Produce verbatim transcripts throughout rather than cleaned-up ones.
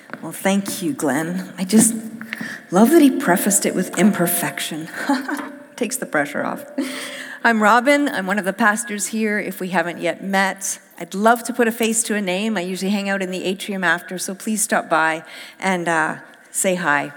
Well, thank you, Glenn. I just love that he prefaced it with imperfection. Takes the pressure off. I'm Robin. I'm one of the pastors here. If we haven't yet met, I'd love to put a face to a name. I usually hang out in the atrium after, so please stop by and uh, say hi.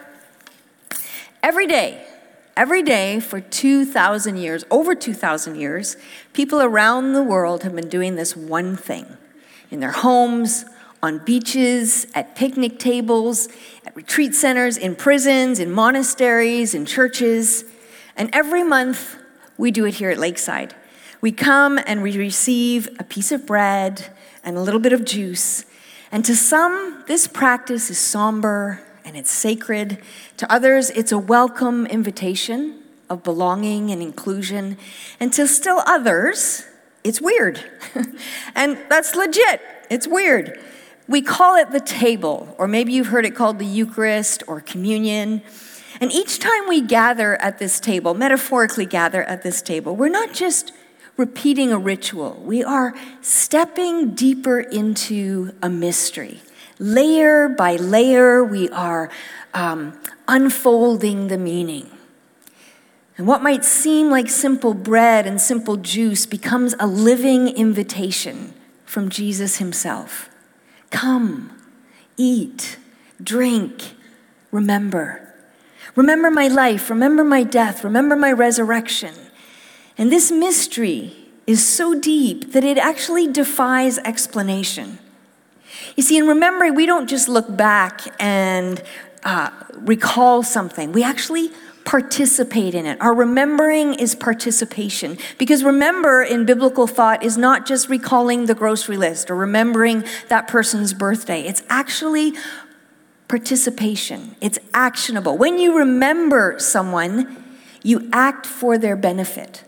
Every day, every day for two thousand years, over two thousand years, people around the world have been doing this one thing. In their homes, on beaches, at picnic tables, at retreat centers, in prisons, in monasteries, in churches. And every month, we do it here at Lakeside. We come and we receive a piece of bread and a little bit of juice. And to some, this practice is somber and it's sacred. To others, it's a welcome invitation of belonging and inclusion. And to still others, it's weird. And that's legit. It's weird. We call it the table, or maybe you've heard it called the Eucharist or communion. And each time we gather at this table, metaphorically gather at this table, we're not just repeating a ritual. We are stepping deeper into a mystery. Layer by layer, we are um, unfolding the meaning. And what might seem like simple bread and simple juice becomes a living invitation from Jesus himself. Come, eat, drink, remember. Remember my life, remember my death, remember my resurrection. And this mystery is so deep that it actually defies explanation. You see, in remembering, we don't just look back and uh, recall something. We actually participate in it. Our remembering is participation. Because remember in biblical thought is not just recalling the grocery list or remembering that person's birthday. It's actually participation. It's actionable. When you remember someone, you act for their benefit.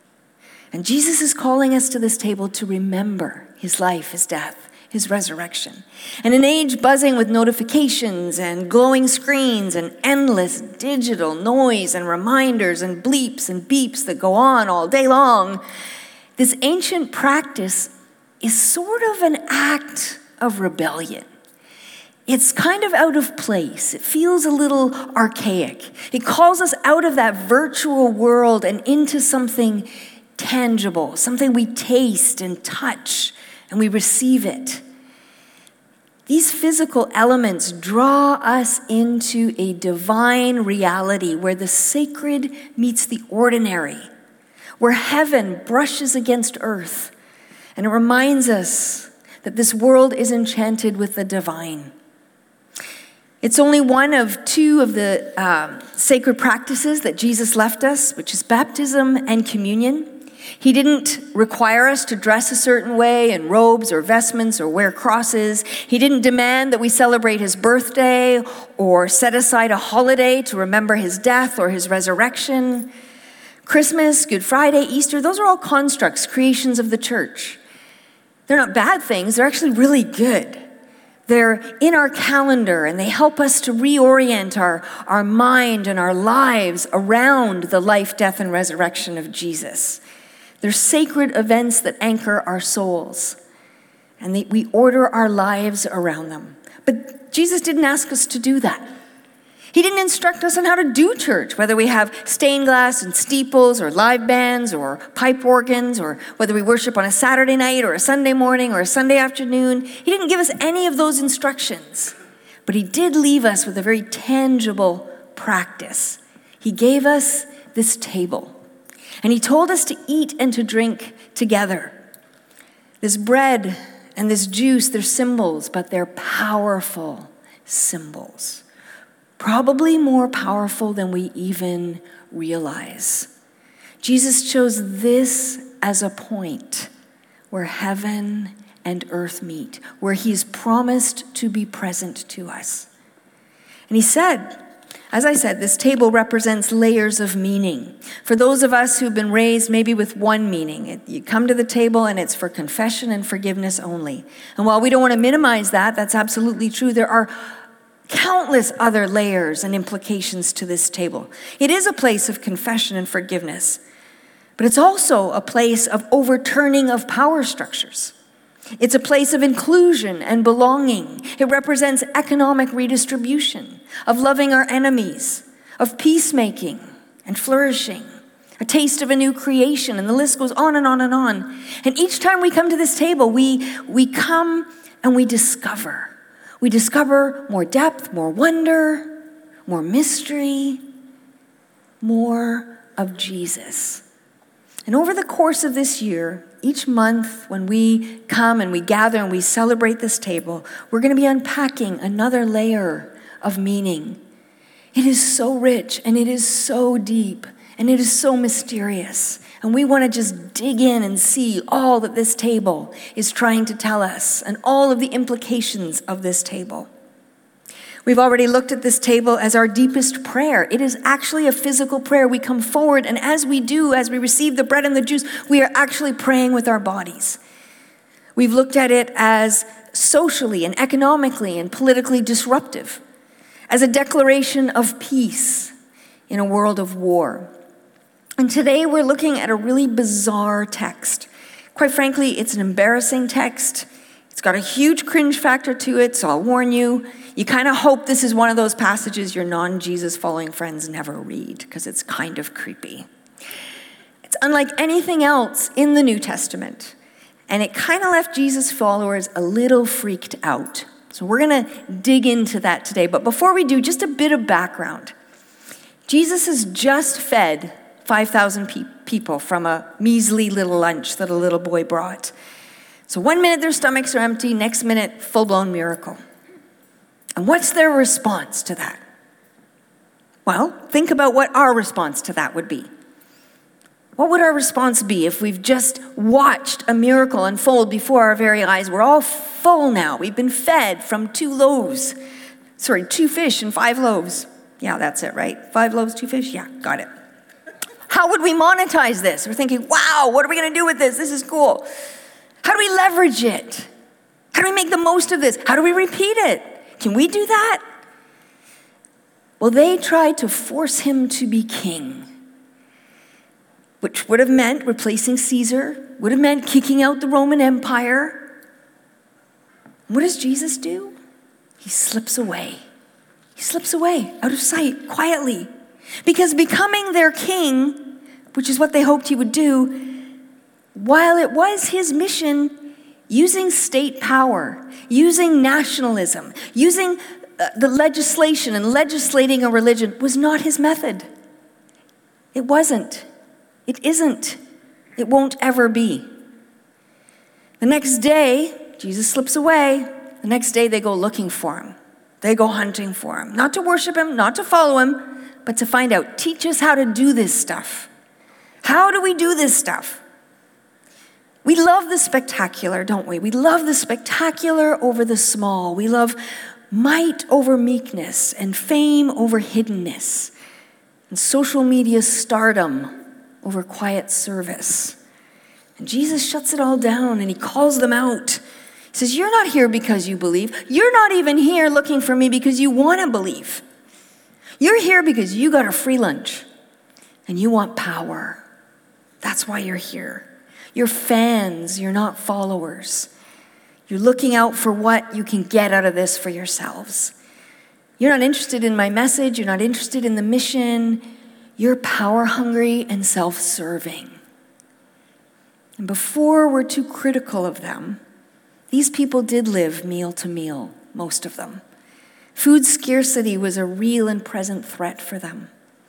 And Jesus is calling us to this table to remember his life, his death, his resurrection. In an age buzzing with notifications and glowing screens and endless digital noise and reminders and bleeps and beeps that go on all day long, this ancient practice is sort of an act of rebellion. It's kind of out of place. It feels a little archaic. It calls us out of that virtual world and into something tangible, something we taste and touch, and we receive it. These physical elements draw us into a divine reality where the sacred meets the ordinary, where heaven brushes against earth, and it reminds us that this world is enchanted with the divine. It's only one of two of the um, sacred practices that Jesus left us, which is baptism and communion. He didn't require us to dress a certain way in robes or vestments or wear crosses. He didn't demand that we celebrate his birthday or set aside a holiday to remember his death or his resurrection. Christmas, Good Friday, Easter, those are all constructs, creations of the church. They're not bad things, they're actually really good. They're in our calendar and they help us to reorient our, our mind and our lives around the life, death, and resurrection of Jesus. They're sacred events that anchor our souls, and they, we order our lives around them. But Jesus didn't ask us to do that. He didn't instruct us on how to do church, whether we have stained glass and steeples or live bands or pipe organs, or whether we worship on a Saturday night or a Sunday morning or a Sunday afternoon. He didn't give us any of those instructions, but he did leave us with a very tangible practice. He gave us this table. And he told us to eat and to drink together. This bread and this juice, they're symbols, but they're powerful symbols. Probably more powerful than we even realize. Jesus chose this as a point where heaven and earth meet, where he's promised to be present to us. And he said, as I said, this table represents layers of meaning. For those of us who've been raised maybe with one meaning, it, you come to the table and it's for confession and forgiveness only. And while we don't want to minimize that, that's absolutely true, there are countless other layers and implications to this table. It is a place of confession and forgiveness, but it's also a place of overturning of power structures. It's a place of inclusion and belonging. It represents economic redistribution, of loving our enemies, of peacemaking and flourishing, a taste of a new creation, and the list goes on and on and on. And each time we come to this table, we, we come and we discover. We discover more depth, more wonder, more mystery, more of Jesus. And over the course of this year, each month when we come and we gather and we celebrate this table, we're going to be unpacking another layer of meaning. It is so rich and it is so deep and it is so mysterious. And we want to just dig in and see all that this table is trying to tell us and all of the implications of this table. We've already looked at this table as our deepest prayer. It is actually a physical prayer. We come forward, and as we do, as we receive the bread and the juice, we are actually praying with our bodies. We've looked at it as socially and economically and politically disruptive, as a declaration of peace in a world of war. And today we're looking at a really bizarre text. Quite frankly, it's an embarrassing text. It's got a huge cringe factor to it, so I'll warn you. You kind of hope this is one of those passages your non-Jesus following friends never read, because it's kind of creepy. It's unlike anything else in the New Testament, and it kind of left Jesus' followers a little freaked out. So we're going to dig into that today. But before we do, just a bit of background. Jesus has just fed five thousand pe- people from a measly little lunch that a little boy brought. So one minute their stomachs are empty, next minute, full-blown miracle. And what's their response to that? Well, think about what our response to that would be. What would our response be if we've just watched a miracle unfold before our very eyes? We're all full now. We've been fed from two loaves. Sorry, two fish and five loaves. Yeah, that's it, right? Five loaves, two fish? Yeah, got it. How would we monetize this? We're thinking, wow, what are we going to do with this? This is cool. How do we leverage it? How do we make the most of this? How do we repeat it? Can we do that? Well, they tried to force him to be king, which would have meant replacing Caesar, would have meant kicking out the Roman Empire. What does Jesus do? He slips away. He slips away, out of sight, quietly. Because becoming their king, which is what they hoped he would do, while it was his mission, using state power, using nationalism, using uh, the legislation and legislating a religion was not his method. It wasn't. It isn't. It won't ever be. The next day, Jesus slips away. The next day, they go looking for him. They go hunting for him. Not to worship him, not to follow him, but to find out, teach us how to do this stuff. How do we do this stuff? We love the spectacular, don't we? We love the spectacular over the small. We love might over meekness and fame over hiddenness and social media stardom over quiet service. And Jesus shuts it all down and he calls them out. He says, you're not here because you believe. You're not even here looking for me because you want to believe. You're here because you got a free lunch and you want power. That's why you're here. You're fans, you're not followers. You're looking out for what you can get out of this for yourselves. You're not interested in my message, you're not interested in the mission. You're power hungry and self-serving. And before we're too critical of them, these people did live meal to meal, most of them. Food scarcity was a real and present threat for them.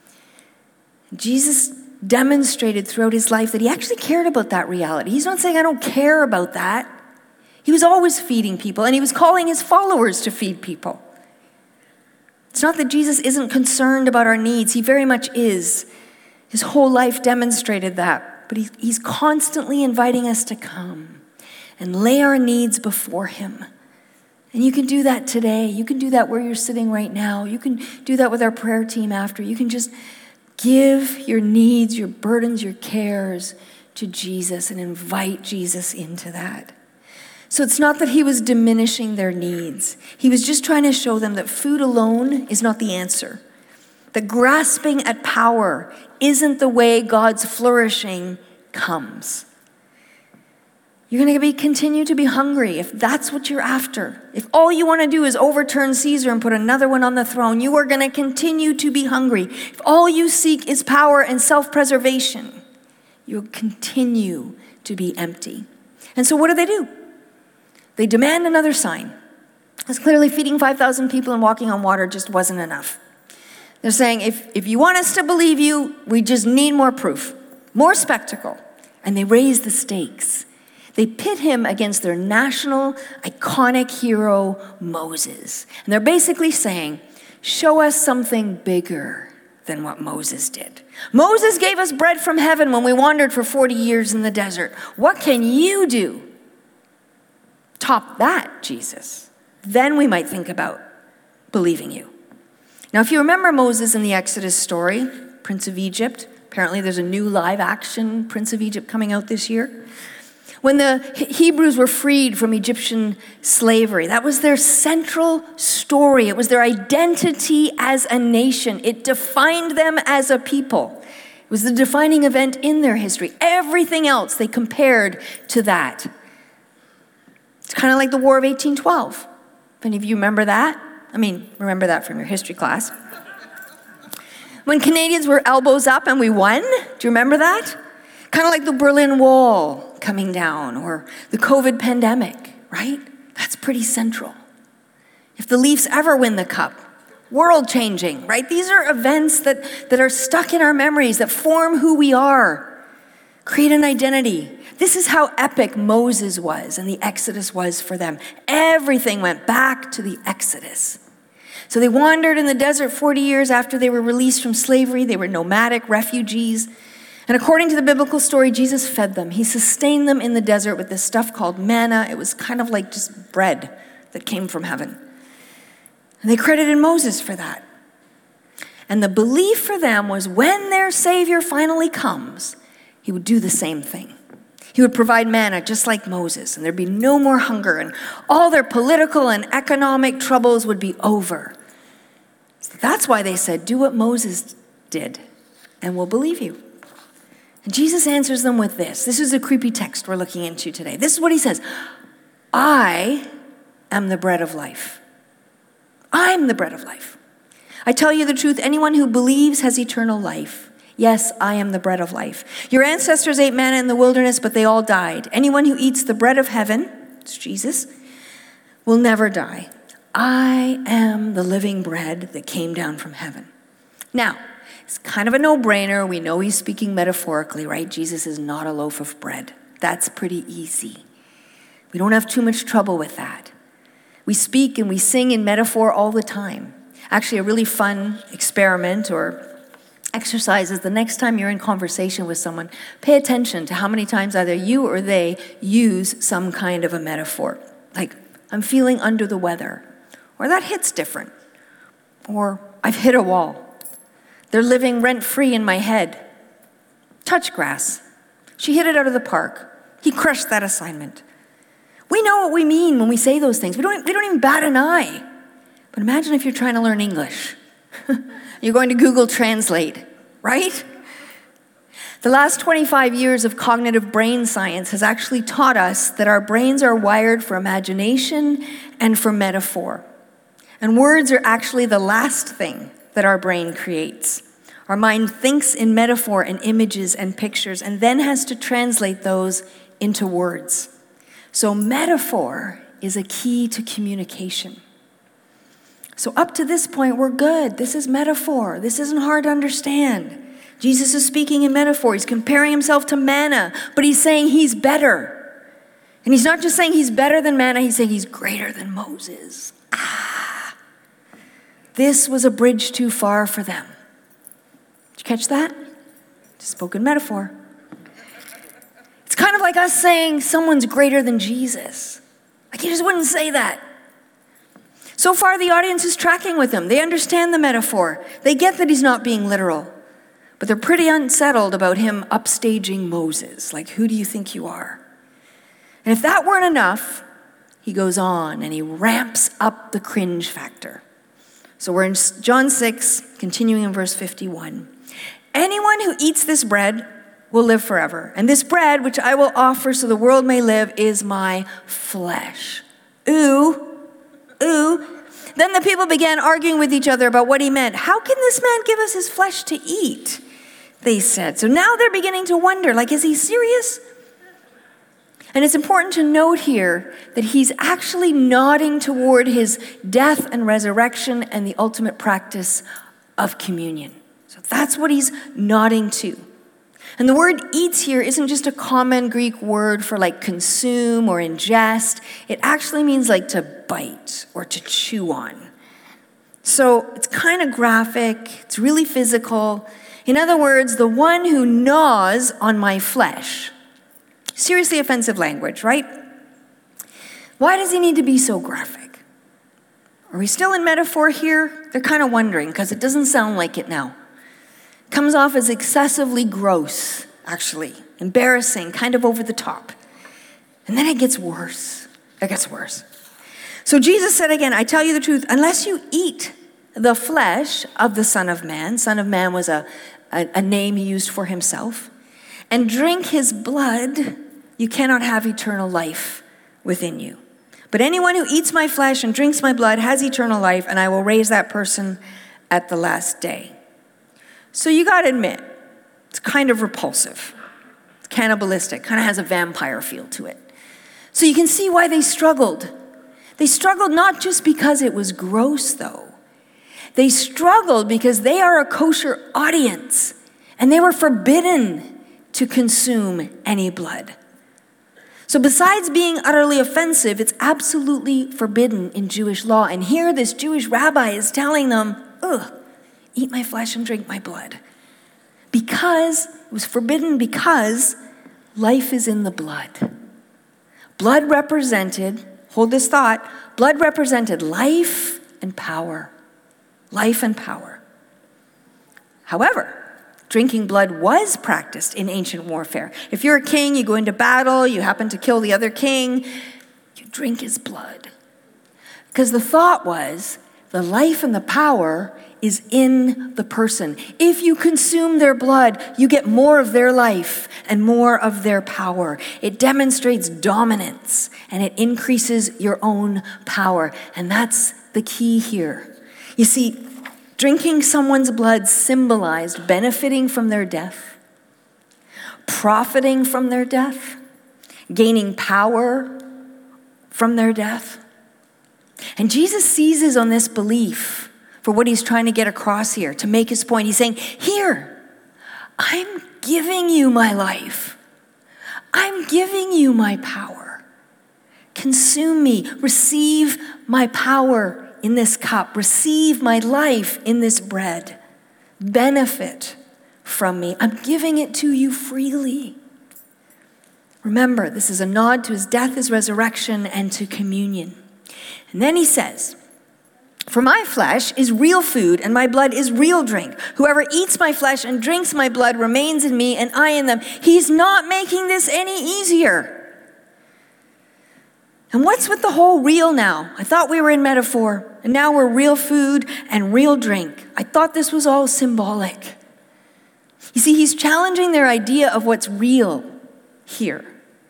Jesus demonstrated throughout his life that he actually cared about that reality. He's not saying, I don't care about that. He was always feeding people, and he was calling his followers to feed people. It's not that Jesus isn't concerned about our needs. He very much is. His whole life demonstrated that. But he, he's constantly inviting us to come and lay our needs before him. And you can do that today. You can do that where you're sitting right now. You can do that with our prayer team after. You can just give your needs, your burdens, your cares to Jesus and invite Jesus into that. So it's not that he was diminishing their needs. He was just trying to show them that food alone is not the answer. That grasping at power isn't the way God's flourishing comes. You're going to be continue to be hungry if that's what you're after. If all you want to do is overturn Caesar and put another one on the throne, you are going to continue to be hungry. If all you seek is power and self-preservation, you'll continue to be empty. And so what do they do? They demand another sign. Because clearly feeding five thousand people and walking on water just wasn't enough. They're saying, if, if you want us to believe you, we just need more proof, more spectacle. And they raise the stakes. They pit him against their national, iconic hero, Moses. And they're basically saying, show us something bigger than what Moses did. Moses gave us bread from heaven when we wandered for forty years in the desert. What can you do? Top that, Jesus. Then we might think about believing you. Now, if you remember Moses in the Exodus story, Prince of Egypt, apparently there's a new live action Prince of Egypt coming out this year. When the Hebrews were freed from Egyptian slavery, that was their central story. It was their identity as a nation. It defined them as a people. It was the defining event in their history. Everything else they compared to that. It's kind of like the War of eighteen twelve. If any of you remember that? I mean, remember that from your history class. When Canadians were elbows up and we won, do you remember that? Kind of like the Berlin Wall coming down or the COVID pandemic, right? That's pretty central. If the Leafs ever win the cup, world-changing, right? These are events that, that are stuck in our memories, that form who we are, create an identity. This is how epic Moses was and the Exodus was for them. Everything went back to the Exodus. So they wandered in the desert forty years after they were released from slavery. They were nomadic refugees. And according to the biblical story, Jesus fed them. He sustained them in the desert with this stuff called manna. It was kind of like just bread that came from heaven. And they credited Moses for that. And the belief for them was when their Savior finally comes, he would do the same thing. He would provide manna just like Moses, and there'd be no more hunger, and all their political and economic troubles would be over. So that's why they said, do what Moses did, and we'll believe you. And Jesus answers them with this. This is a creepy text we're looking into today. This is what he says. I am the bread of life. I'm the bread of life. I tell you the truth, anyone who believes has eternal life. Yes, I am the bread of life. Your ancestors ate manna in the wilderness, but they all died. Anyone who eats the bread of heaven, it's Jesus, will never die. I am the living bread that came down from heaven. Now, it's kind of a no-brainer. We know he's speaking metaphorically, right? Jesus is not a loaf of bread. That's pretty easy. We don't have too much trouble with that. We speak and we sing in metaphor all the time. Actually, a really fun experiment or exercise is the next time you're in conversation with someone, pay attention to how many times either you or they use some kind of a metaphor. Like, I'm feeling under the weather. Or that hits different. Or I've hit a wall. They're living rent-free in my head. Touch grass. She hit it out of the park. He crushed that assignment. We know what we mean when we say those things. We don't, we don't even bat an eye. But imagine if you're trying to learn English. You're going to Google Translate, right? The last twenty-five years of cognitive brain science has actually taught us that our brains are wired for imagination and for metaphor. And words are actually the last thing that our brain creates. Our mind thinks in metaphor and images and pictures and then has to translate those into words. So metaphor is a key to communication. So up to this point, we're good. This is metaphor. This isn't hard to understand. Jesus is speaking in metaphor. He's comparing himself to manna, but he's saying he's better. And he's not just saying he's better than manna, he's saying he's greater than Moses. Ah. This was a bridge too far for them. Did you catch that? Just spoken metaphor. It's kind of like us saying someone's greater than Jesus. Like, you just wouldn't say that. So far, the audience is tracking with him. They understand the metaphor. They get that he's not being literal. But they're pretty unsettled about him upstaging Moses. Like, who do you think you are? And if that weren't enough, he goes on and he ramps up the cringe factor. So we're in John six, continuing in verse fifty-one. Anyone who eats this bread will live forever. And this bread, which I will offer so the world may live, is my flesh. Ooh, ooh. Then the people began arguing with each other about what he meant. How can this man give us his flesh to eat? They said. So now they're beginning to wonder, like, is he serious? And it's important to note here that he's actually nodding toward his death and resurrection and the ultimate practice of communion. So that's what he's nodding to. And the word eats here isn't just a common Greek word for like consume or ingest. It actually means like to bite or to chew on. So it's kind of graphic. It's really physical. In other words, the one who gnaws on my flesh. Seriously offensive language, right? Why does he need to be so graphic? Are we still in metaphor here? They're kind of wondering because it doesn't sound like it now. Comes off as excessively gross, actually. Embarrassing, kind of over the top. And then it gets worse. It gets worse. So Jesus said again, I tell you the truth, unless you eat the flesh of the Son of Man, Son of Man was a, a, a name he used for himself, and drink his blood, you cannot have eternal life within you. But anyone who eats my flesh and drinks my blood has eternal life, and I will raise that person at the last day. So you got to admit, it's kind of repulsive. It's cannibalistic, kind of has a vampire feel to it. So you can see why they struggled. They struggled not just because it was gross, though. They struggled because they are a kosher audience, and they were forbidden to consume any blood. So besides being utterly offensive, it's absolutely forbidden in Jewish law. And here this Jewish rabbi is telling them, ugh, eat my flesh and drink my blood. Because, it was forbidden because life is in the blood. Blood represented, hold this thought, blood represented life and power. Life and power. However, drinking blood was practiced in ancient warfare. If you're a king, you go into battle, you happen to kill the other king, you drink his blood. Because the thought was, the life and the power is in the person. If you consume their blood, you get more of their life and more of their power. It demonstrates dominance and it increases your own power. And that's the key here. You see, drinking someone's blood symbolized benefiting from their death, profiting from their death, gaining power from their death. And Jesus seizes on this belief for what he's trying to get across here, to make his point. He's saying, here, I'm giving you my life. I'm giving you my power. Consume me. Receive my power in this cup. Receive my life in this bread. Benefit from me. I'm giving it to you freely. Remember, this is a nod to his death, his resurrection, and to communion. And then he says, for my flesh is real food and my blood is real drink. Whoever eats my flesh and drinks my blood remains in me and I in them. He's not making this any easier. And what's with the whole real now? I thought we were in metaphor and now we're real food and real drink. I thought this was all symbolic. You see, he's challenging their idea of what's real here.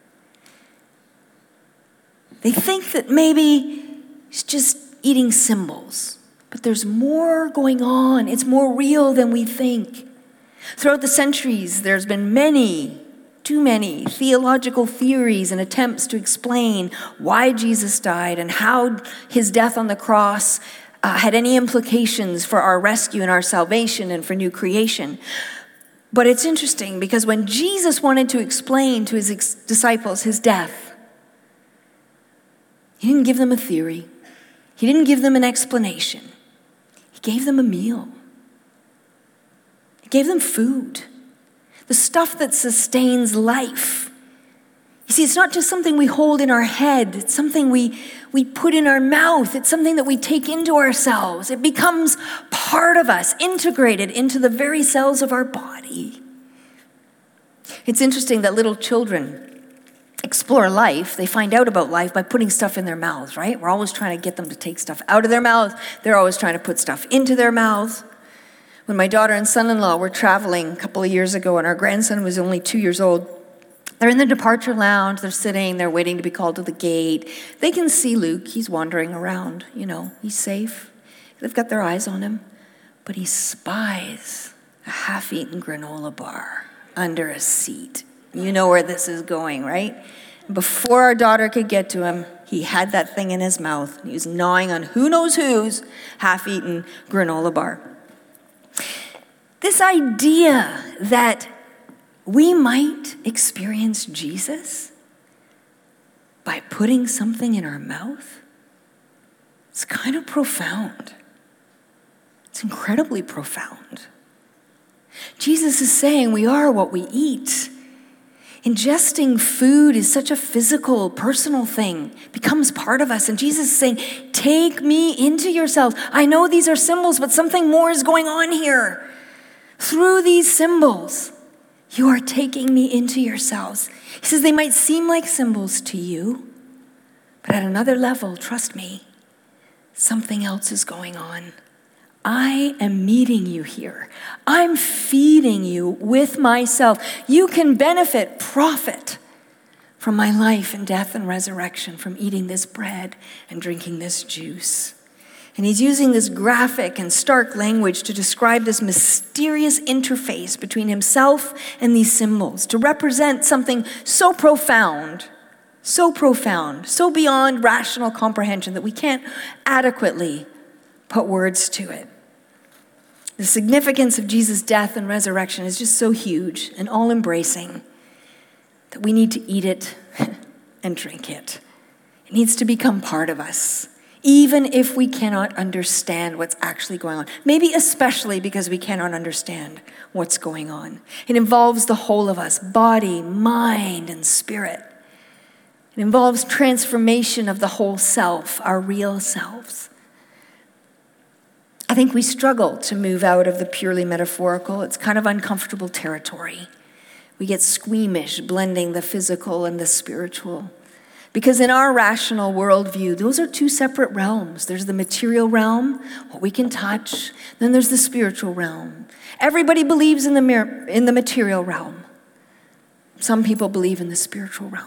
They think that maybe it's just eating symbols, but there's more going on. It's more real than we think. Throughout the centuries, there's been many, too many theological theories and attempts to explain why Jesus died and how his death on the cross uh, had any implications for our rescue and our salvation and for new creation. But it's interesting because when Jesus wanted to explain to his ex- disciples his death, he didn't give them a theory. He didn't give them an explanation. He gave them a meal. He gave them food, the stuff that sustains life. You see, it's not just something we hold in our head. It's something we, we put in our mouth. It's something that we take into ourselves. It becomes part of us, integrated into the very cells of our body. It's interesting that little children explore life. They find out about life by putting stuff in their mouths, right? We're always trying to get them to take stuff out of their mouth. They're always trying to put stuff into their mouths. When my daughter and son-in-law were traveling a couple of years ago and our grandson was only two years old, they're in the departure lounge, they're sitting, they're waiting to be called to the gate. They can see Luke, he's wandering around, you know, he's safe. They've got their eyes on him, but he spies a half-eaten granola bar under a seat. You know where this is going, right? Before our daughter could get to him, he had that thing in his mouth. He was gnawing on who knows whose half-eaten granola bar. This idea that we might experience Jesus by putting something in our mouth, it's kind of profound. It's incredibly profound. Jesus is saying we are what we eat. Ingesting food is such a physical, personal thing. It becomes part of us. And Jesus is saying, take me into yourselves. I know these are symbols, but something more is going on here. Through these symbols, you are taking me into yourselves. He says they might seem like symbols to you, but at another level, trust me, something else is going on. I am meeting you here. I'm feeding you with myself. You can benefit, profit from my life and death and resurrection, from eating this bread and drinking this juice. And he's using this graphic and stark language to describe this mysterious interface between himself and these symbols, to represent something so profound, so profound, so beyond rational comprehension that we can't adequately put words to it. The significance of Jesus' death and resurrection is just so huge and all-embracing that we need to eat it and drink it. It needs to become part of us, even if we cannot understand what's actually going on. Maybe especially because we cannot understand what's going on. It involves the whole of us, body, mind, and spirit. It involves transformation of the whole self, our real selves. I think we struggle to move out of the purely metaphorical. It's kind of uncomfortable territory. We get squeamish, blending the physical and the spiritual. Because in our rational worldview, those are two separate realms. There's the material realm, what we can touch. Then there's the spiritual realm. Everybody believes in the, mir- in the material realm. Some people believe in the spiritual realm.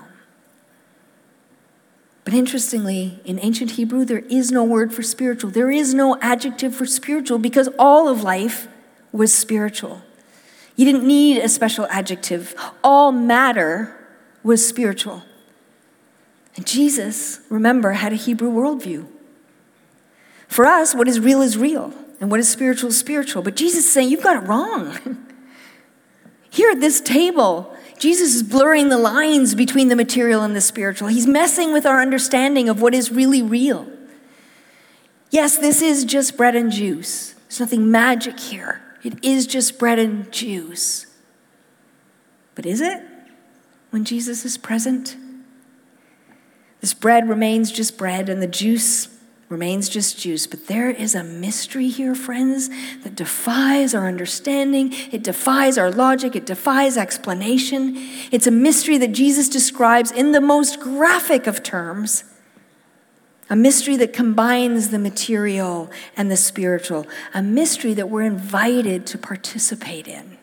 But interestingly, in ancient Hebrew, there is no word for spiritual. There is no adjective for spiritual because all of life was spiritual. You didn't need a special adjective. All matter was spiritual. And Jesus, remember, had a Hebrew worldview. For us, what is real is real, and what is spiritual is spiritual. But Jesus is saying, you've got it wrong. Here at this table, Jesus is blurring the lines between the material and the spiritual. He's messing with our understanding of what is really real. Yes, this is just bread and juice. There's nothing magic here. It is just bread and juice. But is it when Jesus is present? This bread remains just bread and the juice remains just juice. But there is a mystery here, friends, that defies our understanding. It defies our logic. It defies explanation. It's a mystery that Jesus describes in the most graphic of terms. A mystery that combines the material and the spiritual. A mystery that we're invited to participate in.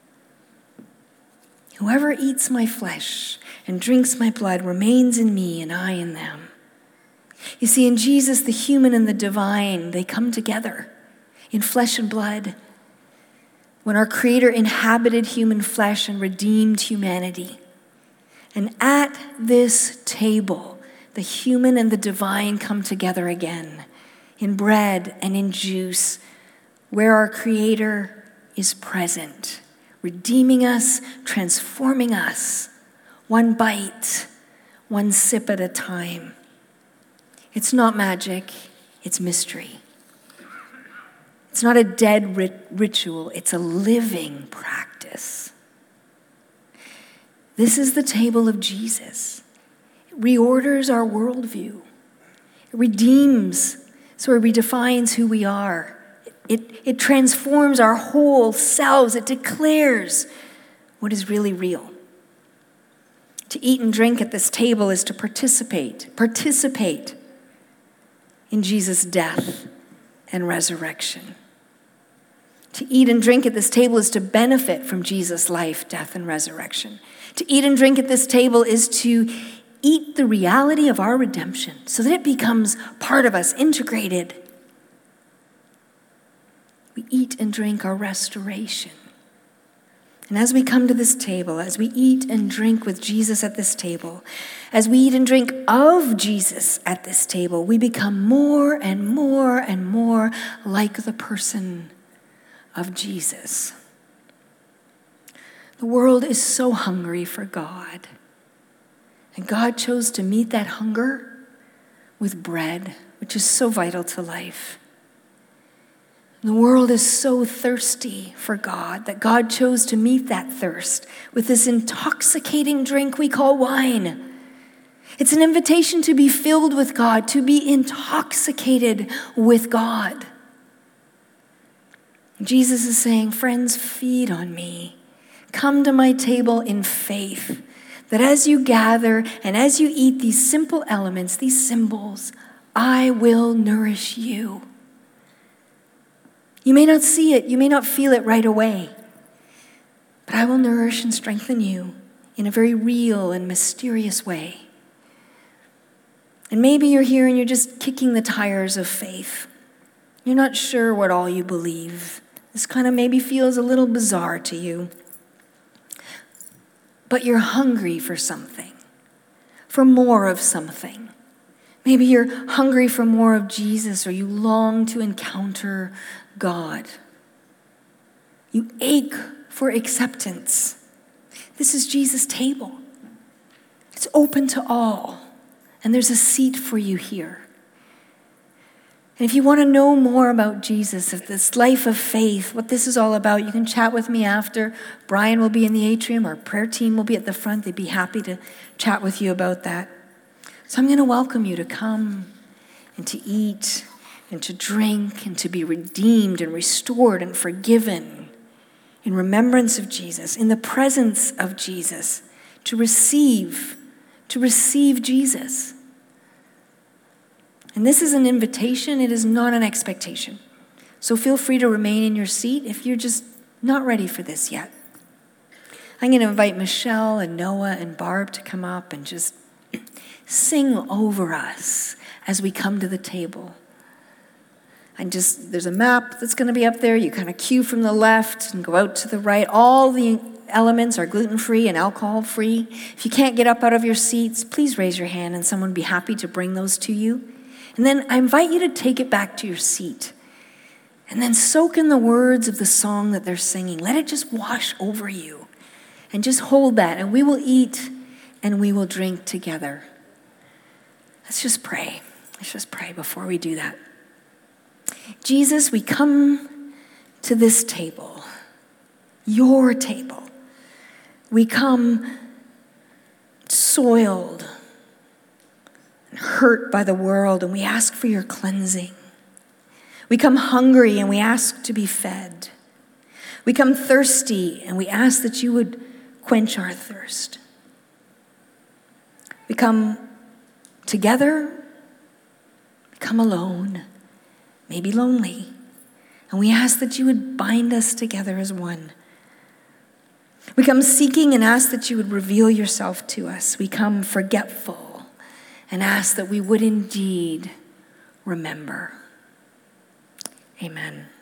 Whoever eats my flesh and drinks my blood remains in me and I in them. You see, in Jesus, the human and the divine, they come together in flesh and blood. When our Creator inhabited human flesh and redeemed humanity. And at this table, the human and the divine come together again in bread and in juice, where our Creator is present, redeeming us, transforming us, one bite, one sip at a time. It's not magic, it's mystery. It's not a dead rit- ritual, it's a living practice. This is the table of Jesus. It reorders our worldview. It redeems, so it redefines who we are. It, it transforms our whole selves. It declares what is really real. To eat and drink at this table is to participate, participate in Jesus' death and resurrection. To eat and drink at this table is to benefit from Jesus' life, death, and resurrection. To eat and drink at this table is to eat the reality of our redemption so that it becomes part of us, integrated. We eat and drink our restoration. And as we come to this table, as we eat and drink with Jesus at this table, as we eat and drink of Jesus at this table, we become more and more and more like the person of Jesus. The world is so hungry for God. And God chose to meet that hunger with bread, which is so vital to life. The world is so thirsty for God that God chose to meet that thirst with this intoxicating drink we call wine. It's an invitation to be filled with God, to be intoxicated with God. Jesus is saying, friends, feed on me. Come to my table in faith, that as you gather and as you eat these simple elements, these symbols, I will nourish you. You may not see it, you may not feel it right away, but I will nourish and strengthen you in a very real and mysterious way. And maybe you're here and you're just kicking the tires of faith. You're not sure what all you believe. This kind of maybe feels a little bizarre to you. But you're hungry for something, for more of something. Maybe you're hungry for more of Jesus, or you long to encounter God. You ache for acceptance. This is Jesus' table. It's open to all, and there's a seat for you here. And if you want to know more about Jesus, of this life of faith, what this is all about, you can chat with me after. Brian will be in the atrium. Our prayer team will be at the front. They'd be happy to chat with you about that. So I'm going to welcome you to come and to eat and to drink and to be redeemed and restored and forgiven in remembrance of Jesus, in the presence of Jesus, to receive, to receive Jesus. And this is an invitation. It is not an expectation. So feel free to remain in your seat if you're just not ready for this yet. I'm going to invite Michelle and Noah and Barb to come up and just sing over us as we come to the table. And just, there's a map that's going to be up there. You kind of cue from the left and go out to the right. All the elements are gluten-free and alcohol-free. If you can't get up out of your seats, please raise your hand and someone would be happy to bring those to you. And then I invite you to take it back to your seat and then soak in the words of the song that they're singing. Let it just wash over you and just hold that, and we will eat and we will drink together. Let's just pray. Let's just pray before we do that. Jesus, we come to this table, your table. We come soiled and hurt by the world, and we ask for your cleansing. We come hungry and we ask to be fed. We come thirsty and we ask that you would quench our thirst. We come together, we come alone, maybe lonely, and we ask that you would bind us together as one. We come seeking and ask that you would reveal yourself to us. We come forgetful and ask that we would indeed remember. Amen.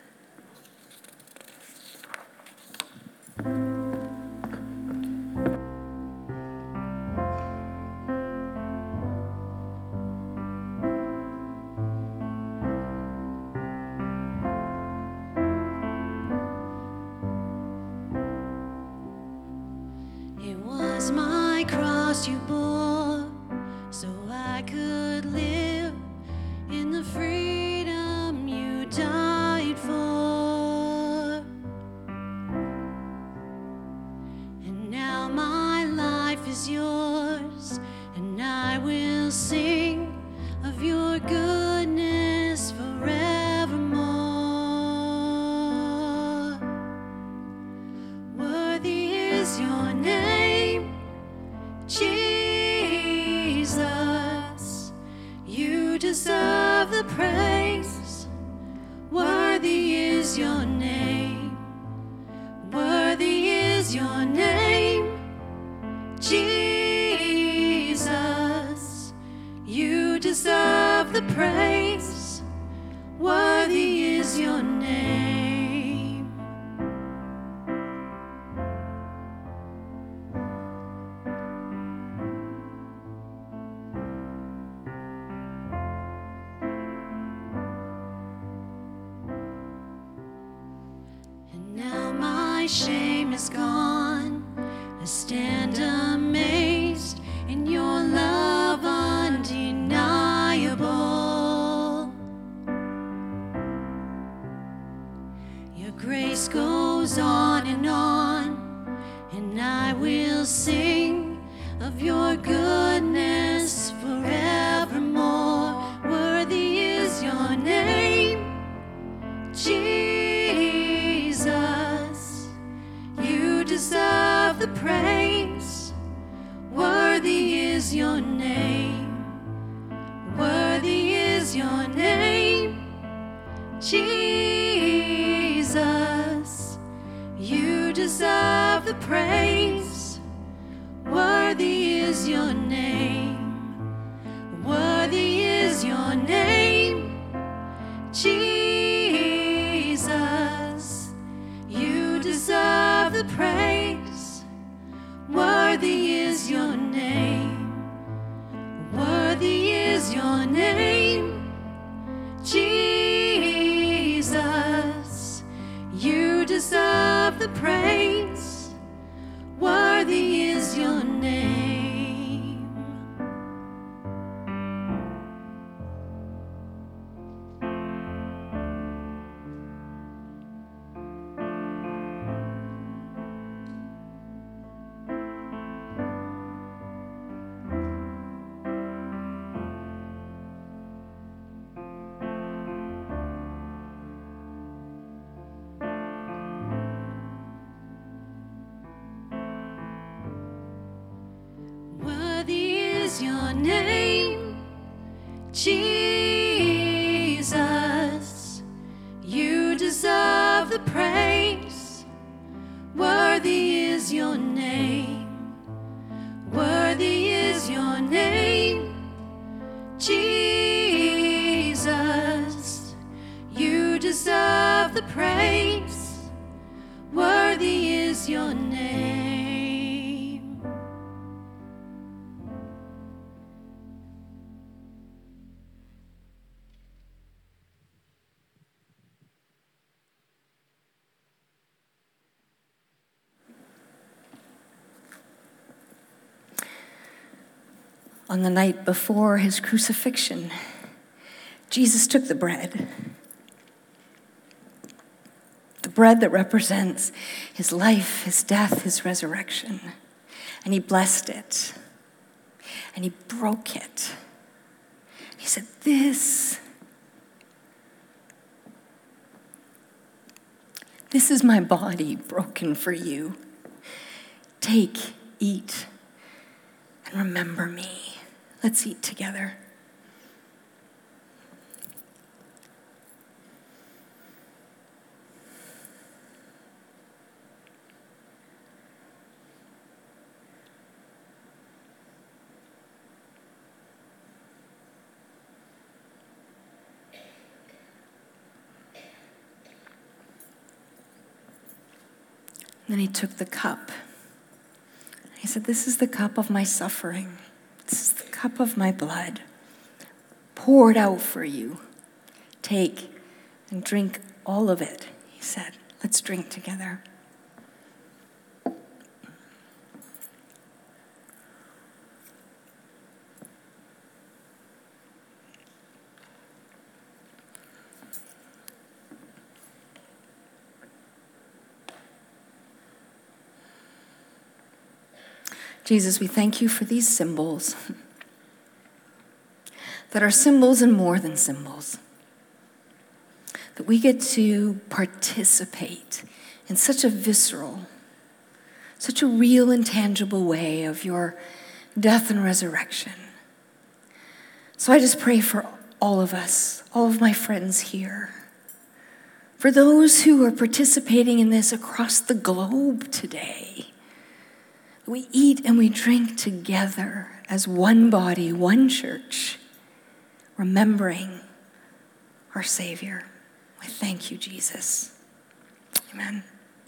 It was my cross you bore, so I could live in the freedom you died for. And now my life is yours, and I will sing of your goodness forevermore. Worthy is your name, Jesus. You deserve the praise. Worthy is your name. the praise. Worthy is your name. And now my shame is gone. I stand amazed in your love undeniable. Your grace goes on and on, and I will sing of your goodness forevermore. Worthy is your name, Jesus. You deserve the praise. Worthy is your name. Worthy is your name, Jesus. You deserve the praise. Worthy is your name. Worthy is your name, Jesus. You deserve the praise. Worthy is your name. Worthy is your name, Jesus. You deserve the praise. Worthy is your name. Worthy is your name, Jesus. You deserve the praise. Worthy is your name. Worthy is your name, Jesus. You deserve the praise. Worthy is your name. On the night before his crucifixion, Jesus took the bread, the bread that represents his life, his death, his resurrection, and he blessed it, and he broke it. He said, "This, this is my body broken for you. Take, eat, and remember me." Let's eat together. Then he took the cup. He said, "This is the cup of my suffering. This is the cup of my blood, poured out for you. Take and drink all of it," he said. Let's drink together. Jesus, we thank you for these symbols that are symbols and more than symbols, that we get to participate in such a visceral, such a real and tangible way of your death and resurrection. So I just pray for all of us, all of my friends here, for those who are participating in this across the globe today. We eat and we drink together as one body, one church, remembering our Savior. We thank you, Jesus. Amen.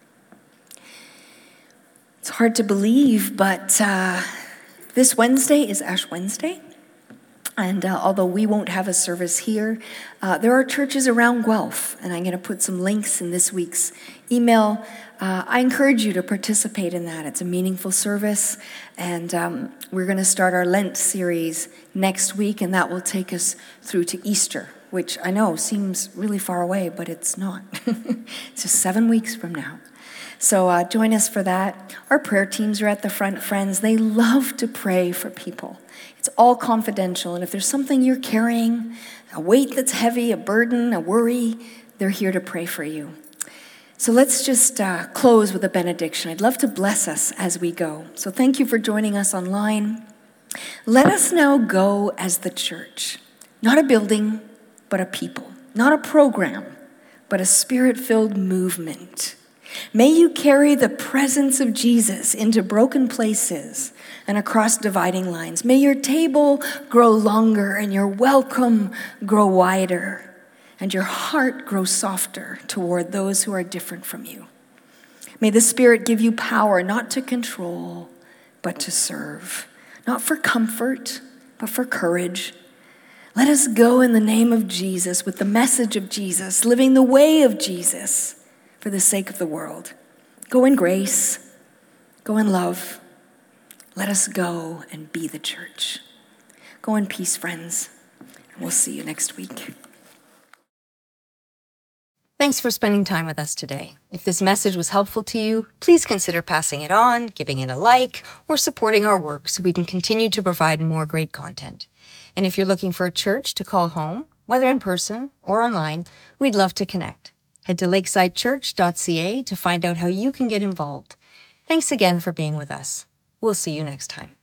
It's hard to believe, but uh, this Wednesday is Ash Wednesday. And uh, although we won't have a service here, uh, there are churches around Guelph, and I'm going to put some links in this week's email. Uh, I encourage you to participate in that. It's a meaningful service, and um, we're going to start our Lent series next week, and that will take us through to Easter, which I know seems really far away, but it's not. It's just seven weeks from now. So uh, join us for that. Our prayer teams are at the front, friends. They love to pray for people. It's all confidential, and if there's something you're carrying, a weight that's heavy, a burden, a worry, they're here to pray for you. So let's just uh, close with a benediction. I'd love to bless us as we go. So thank you for joining us online. Let us now go as the church, not a building, but a people, not a program, but a spirit-filled movement. May you carry the presence of Jesus into broken places and across dividing lines. May your table grow longer and your welcome grow wider and your heart grow softer toward those who are different from you. May the Spirit give you power not to control, but to serve, not for comfort, but for courage. Let us go in the name of Jesus with the message of Jesus, living the way of Jesus, for the sake of the world. Go in grace, go in love. Let us go and be the church. Go in peace, friends, and we'll see you next week. Thanks for spending time with us today. If this message was helpful to you, please consider passing it on, giving it a like, or supporting our work so we can continue to provide more great content. And if you're looking for a church to call home, whether in person or online, we'd love to connect. Head to lakeside church dot c a to find out how you can get involved. Thanks again for being with us. We'll see you next time.